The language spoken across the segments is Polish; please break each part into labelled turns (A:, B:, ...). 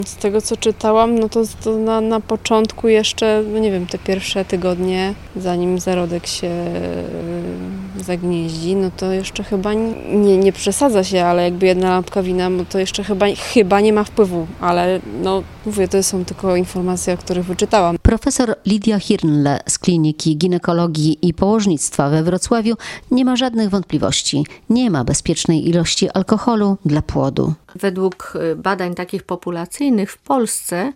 A: Z tego co czytałam, no to na początku jeszcze, no nie wiem, te pierwsze tygodnie, zanim zarodek się zagnieździ, no to jeszcze chyba nie przesadza się, ale jakby jedna lampka wina, no to jeszcze chyba nie ma wpływu, ale no mówię, to są tylko informacje, o których wyczytałam.
B: Profesor Lidia Hirnle z Kliniki Ginekologii i Położnictwa we Wrocławiu nie ma żadnych wątpliwości. Nie ma bezpiecznej ilości alkoholu dla płodu.
C: Według badań takich populacyjnych w Polsce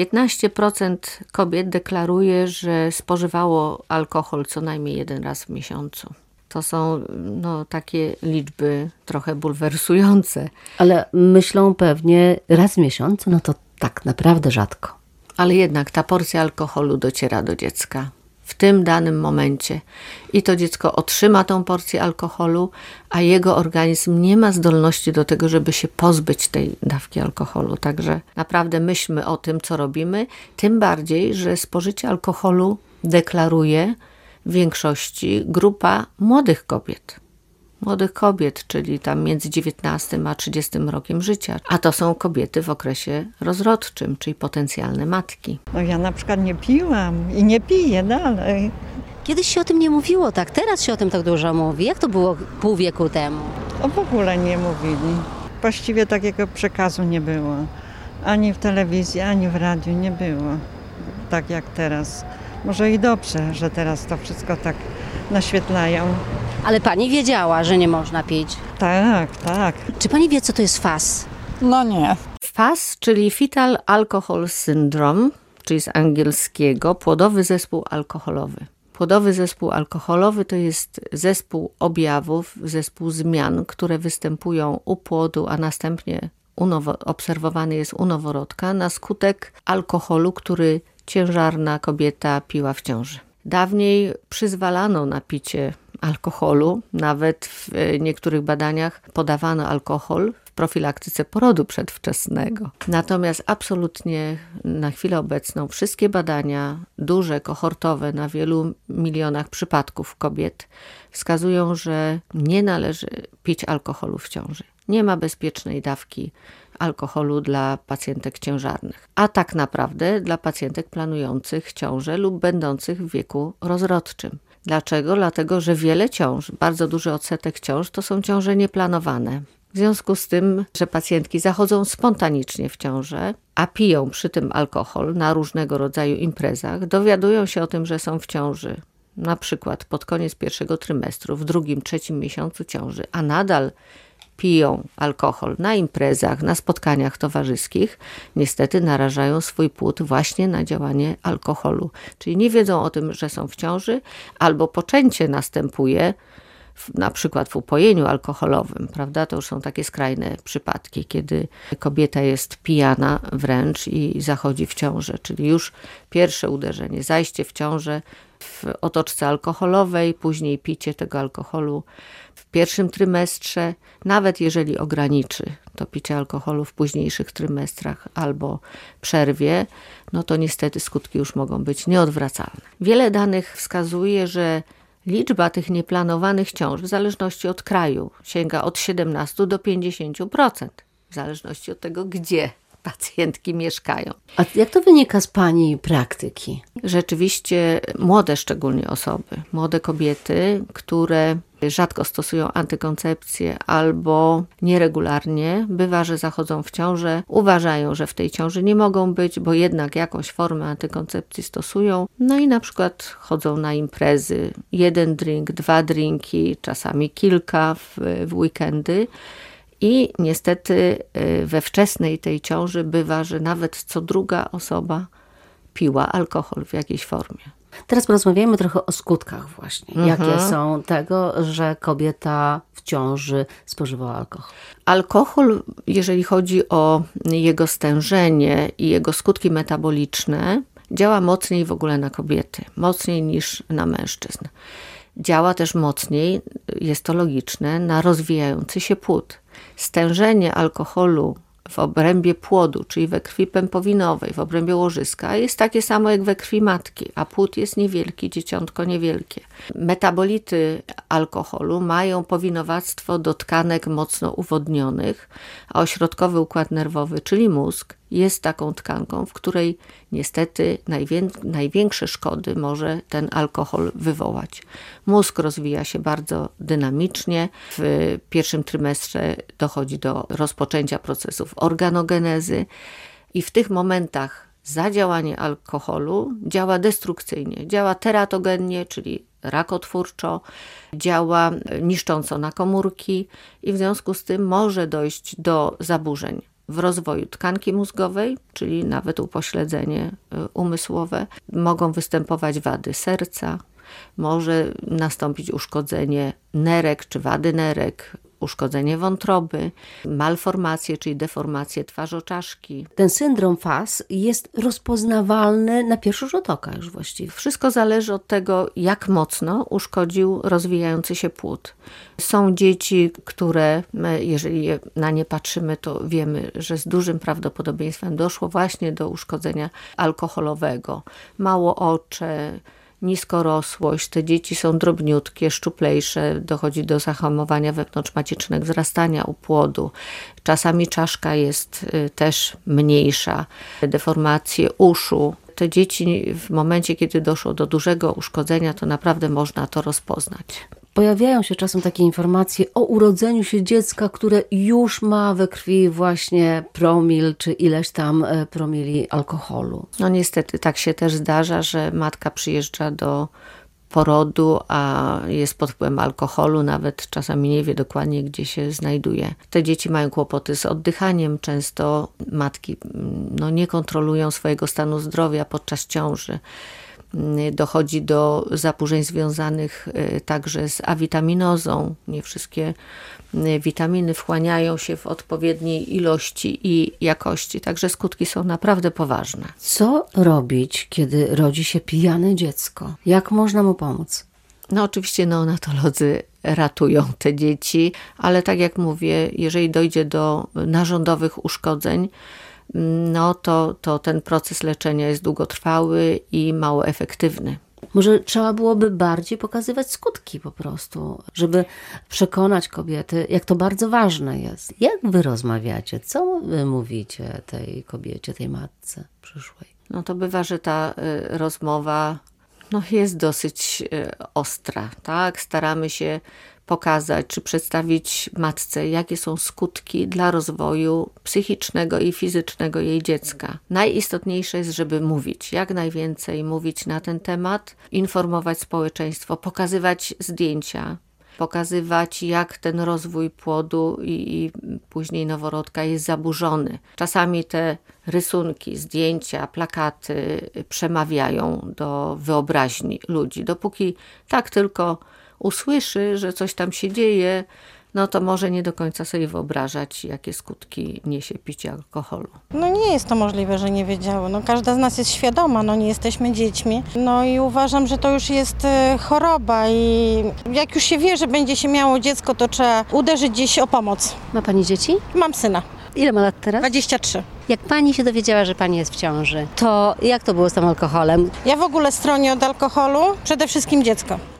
C: 15% kobiet deklaruje, że spożywało alkohol co najmniej jeden raz w miesiącu. To są takie liczby trochę bulwersujące.
B: Ale myślą pewnie raz w miesiącu, no to tak naprawdę rzadko.
C: Ale jednak ta porcja alkoholu dociera do dziecka w tym danym momencie. I to dziecko otrzyma tą porcję alkoholu, a jego organizm nie ma zdolności do tego, żeby się pozbyć tej dawki alkoholu. Także naprawdę myślmy o tym, co robimy. Tym bardziej, że spożycie alkoholu deklaruje w większości grupa młodych kobiet. Młodych kobiet, czyli tam między 19 a 30 rokiem życia. A to są kobiety w okresie rozrodczym, czyli potencjalne matki.
D: No ja na przykład nie piłam i nie piję dalej.
B: Kiedyś się o tym nie mówiło, tak? Teraz się o tym tak dużo mówi. Jak to było pół wieku temu?
D: W ogóle nie mówili. Właściwie takiego przekazu nie było. Ani w telewizji, ani w radiu nie było. Tak jak teraz. Może i dobrze, że teraz to wszystko tak naświetlają.
B: Ale pani wiedziała, że nie można pić.
D: Tak, tak.
B: Czy pani wie, co to jest FAS?
D: No nie.
C: FAS, czyli Fetal Alcohol Syndrome, czyli z angielskiego płodowy zespół alkoholowy. Płodowy zespół alkoholowy to jest zespół objawów, zespół zmian, które występują u płodu, a następnie obserwowany jest u noworodka na skutek alkoholu, który ciężarna kobieta piła w ciąży. Dawniej przyzwalano na picie alkoholu, nawet w niektórych badaniach podawano alkohol w profilaktyce porodu przedwczesnego. Natomiast absolutnie na chwilę obecną wszystkie badania, duże, kohortowe na wielu milionach przypadków kobiet wskazują, że nie należy pić alkoholu w ciąży. Nie ma bezpiecznej dawki alkoholu dla pacjentek ciężarnych, a tak naprawdę dla pacjentek planujących ciążę lub będących w wieku rozrodczym. Dlaczego? Dlatego, że wiele ciąż, bardzo duży odsetek ciąż to są ciąże nieplanowane. W związku z tym, że pacjentki zachodzą spontanicznie w ciążę, a piją przy tym alkohol na różnego rodzaju imprezach, dowiadują się o tym, że są w ciąży, na przykład pod koniec pierwszego trymestru, w drugim, trzecim miesiącu ciąży, a nadal piją alkohol na imprezach, na spotkaniach towarzyskich, niestety narażają swój płód właśnie na działanie alkoholu. Czyli nie wiedzą o tym, że są w ciąży, albo poczęcie następuje na przykład w upojeniu alkoholowym, prawda? To już są takie skrajne przypadki, kiedy kobieta jest pijana wręcz i zachodzi w ciążę, czyli już pierwsze uderzenie, zajście w ciążę w otoczce alkoholowej, później picie tego alkoholu w pierwszym trymestrze, nawet jeżeli ograniczy to picie alkoholu w późniejszych trymestrach albo przerwie, no to niestety skutki już mogą być nieodwracalne. Wiele danych wskazuje, że liczba tych nieplanowanych ciąż w zależności od kraju sięga od 17 do 50%, w zależności od tego, gdzie pacjentki mieszkają.
B: A jak to wynika z pani praktyki?
C: Rzeczywiście młode szczególnie osoby, młode kobiety, które rzadko stosują antykoncepcję albo nieregularnie, bywa, że zachodzą w ciążę, uważają, że w tej ciąży nie mogą być, bo jednak jakąś formę antykoncepcji stosują, no i na przykład chodzą na imprezy, 1 drink, 2 drinki, czasami kilka w weekendy. I niestety we wczesnej tej ciąży bywa, że nawet co druga osoba piła alkohol w jakiejś formie.
B: Teraz porozmawiajmy trochę o skutkach właśnie. Jakie są tego, że kobieta w ciąży spożywała alkohol?
C: Alkohol, jeżeli chodzi o jego stężenie i jego skutki metaboliczne, działa mocniej w ogóle na kobiety, mocniej niż na mężczyzn. Działa też mocniej, jest to logiczne, na rozwijający się płód. Stężenie alkoholu w obrębie płodu, czyli we krwi pępowinowej, w obrębie łożyska jest takie samo jak we krwi matki, a płód jest niewielki, dzieciątko niewielkie. Metabolity alkoholu mają powinowactwo do tkanek mocno uwodnionych, a ośrodkowy układ nerwowy, czyli mózg, jest taką tkanką, w której niestety największe szkody może ten alkohol wywołać. Mózg rozwija się bardzo dynamicznie. W pierwszym trymestrze dochodzi do rozpoczęcia procesów organogenezy i w tych momentach zadziałanie alkoholu działa destrukcyjnie, działa teratogennie, czyli rakotwórczo, działa niszcząco na komórki i w związku z tym może dojść do zaburzeń w rozwoju tkanki mózgowej, czyli nawet upośledzenie umysłowe. Mogą występować wady serca, może nastąpić uszkodzenie nerek czy wady nerek, uszkodzenie wątroby, malformacje, czyli deformacje twarzoczaszki.
B: Ten syndrom FAS jest rozpoznawalny na pierwszy rzut oka już właściwie.
C: Wszystko zależy od tego, jak mocno uszkodził rozwijający się płód. Są dzieci, które, jeżeli na nie patrzymy, to wiemy, że z dużym prawdopodobieństwem doszło właśnie do uszkodzenia alkoholowego. Małoocze, niskorosłość, te dzieci są drobniutkie, szczuplejsze, dochodzi do zahamowania wewnątrzmacicznego wzrastania u płodu. Czasami czaszka jest też mniejsza, deformacje uszu. Te dzieci w momencie, kiedy doszło do dużego uszkodzenia, to naprawdę można to rozpoznać.
B: Pojawiają się czasem takie informacje o urodzeniu się dziecka, które już ma we krwi właśnie promil czy ileś tam promili alkoholu.
C: No niestety tak się też zdarza, że matka przyjeżdża do porodu, a jest pod wpływem alkoholu, nawet czasami nie wie dokładnie, gdzie się znajduje. Te dzieci mają kłopoty z oddychaniem, często matki nie kontrolują swojego stanu zdrowia podczas ciąży. Dochodzi do zaburzeń związanych także z awitaminozą. Nie wszystkie witaminy wchłaniają się w odpowiedniej ilości i jakości, także skutki są naprawdę poważne.
B: Co robić, kiedy rodzi się pijane dziecko? Jak można mu pomóc?
C: No oczywiście neonatolodzy ratują te dzieci, ale tak jak mówię, jeżeli dojdzie do narządowych uszkodzeń, to ten proces leczenia jest długotrwały i mało efektywny.
B: Może trzeba byłoby bardziej pokazywać skutki po prostu, żeby przekonać kobiety, jak to bardzo ważne jest. Jak wy rozmawiacie? Co wy mówicie tej kobiecie, tej matce przyszłej?
C: No to bywa, że ta rozmowa jest dosyć ostra, tak? Staramy się pokazać czy przedstawić matce, jakie są skutki dla rozwoju psychicznego i fizycznego jej dziecka. Najistotniejsze jest, żeby mówić, jak najwięcej mówić na ten temat, informować społeczeństwo, pokazywać zdjęcia, pokazywać, jak ten rozwój płodu i później noworodka jest zaburzony. Czasami te rysunki, zdjęcia, plakaty przemawiają do wyobraźni ludzi. Dopóki tak tylko usłyszy, że coś tam się dzieje, to może nie do końca sobie wyobrażać, jakie skutki niesie picie alkoholu.
E: Nie jest to możliwe, że nie wiedziały. Każda z nas jest świadoma, nie jesteśmy dziećmi. I uważam, że to już jest choroba i jak już się wie, że będzie się miało dziecko, to trzeba uderzyć gdzieś o pomoc.
B: Ma pani dzieci?
E: Mam syna.
B: Ile ma lat teraz?
E: 23.
B: Jak pani się dowiedziała, że pani jest w ciąży, to jak to było z tym alkoholem?
E: Ja w ogóle stronię od alkoholu, przede wszystkim dziecko.